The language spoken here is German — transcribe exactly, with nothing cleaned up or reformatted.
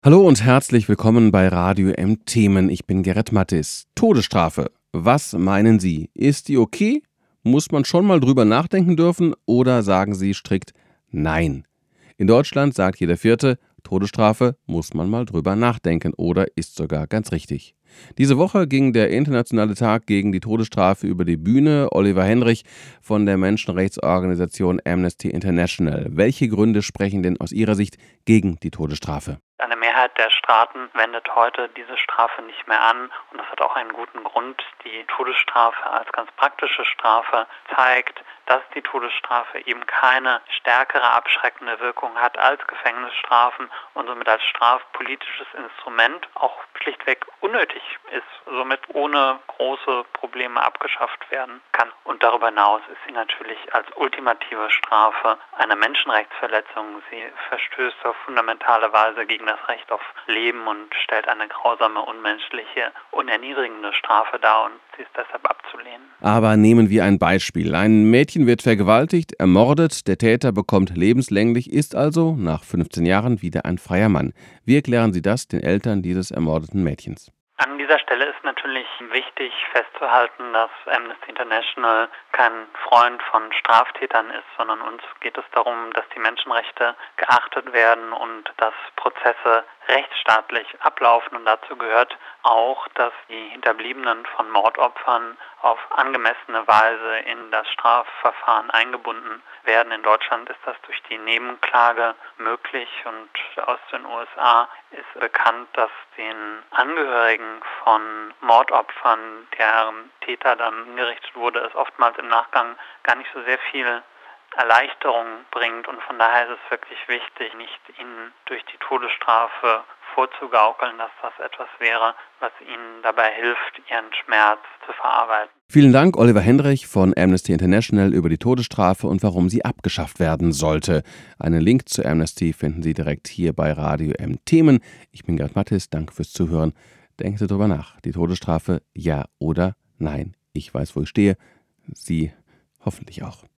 Hallo und herzlich willkommen bei Radio M Themen. Ich bin Gerrit Mattis. Todesstrafe. Was meinen Sie? Ist die okay? Muss man schon mal drüber nachdenken dürfen oder sagen Sie strikt nein? In Deutschland sagt jeder Vierte, Todesstrafe muss man mal drüber nachdenken oder ist sogar ganz richtig. Diese Woche ging der Internationale Tag gegen die Todesstrafe über die Bühne. Oliver Henrich von der Menschenrechtsorganisation Amnesty International. Welche Gründe sprechen denn aus Ihrer Sicht gegen die Todesstrafe? Eine Mehrheit der Staaten wendet heute diese Strafe nicht mehr an und das hat auch einen guten Grund. Die Todesstrafe als ganz praktische Strafe zeigt, dass die Todesstrafe eben keine stärkere abschreckende Wirkung hat als Gefängnisstrafen und somit als strafpolitisches Instrument auch schlichtweg unnötig ist, somit ohne große Probleme abgeschafft werden kann. Und darüber hinaus ist sie natürlich als ultimative Strafe eine Menschenrechtsverletzung. Sie verstößt auf fundamentale Weise gegen das Recht auf Leben und stellt eine grausame, unmenschliche und erniedrigende Strafe dar und sie ist deshalb abzulehnen. Aber nehmen wir ein Beispiel. Ein Mädchen wird vergewaltigt, ermordet, der Täter bekommt lebenslänglich, ist also nach fünfzehn Jahren wieder ein freier Mann. Wie erklären Sie das den Eltern dieses ermordeten Mädchens? An dieser Stelle ist natürlich wichtig festzuhalten, dass Amnesty International kein Freund von Straftätern ist, sondern uns geht es darum, dass die Menschenrechte geachtet werden und dass Prozesse rechtsstaatlich ablaufen. Und dazu gehört auch, dass die Hinterbliebenen von Mordopfern auf angemessene Weise in das Strafverfahren eingebunden werden. In Deutschland ist das durch die Nebenklage möglich und aus den U S A ist bekannt, dass den Angehörigen von Mordopfern, deren Täter dann hingerichtet wurde, es oftmals im Nachgang gar nicht so sehr viel Erleichterung bringt und von daher ist es wirklich wichtig, nicht ihnen durch die Todesstrafe vorzugaukeln, dass das etwas wäre, was ihnen dabei hilft, ihren Schmerz zu verarbeiten. Vielen Dank, Oliver Henrich von Amnesty International über die Todesstrafe und warum sie abgeschafft werden sollte. Einen Link zu Amnesty finden Sie direkt hier bei Radio M Themen. Ich bin Gerrit Mattis, danke fürs Zuhören. Denken Sie drüber nach. Die Todesstrafe, ja oder nein? Ich weiß, wo ich stehe. Sie hoffentlich auch.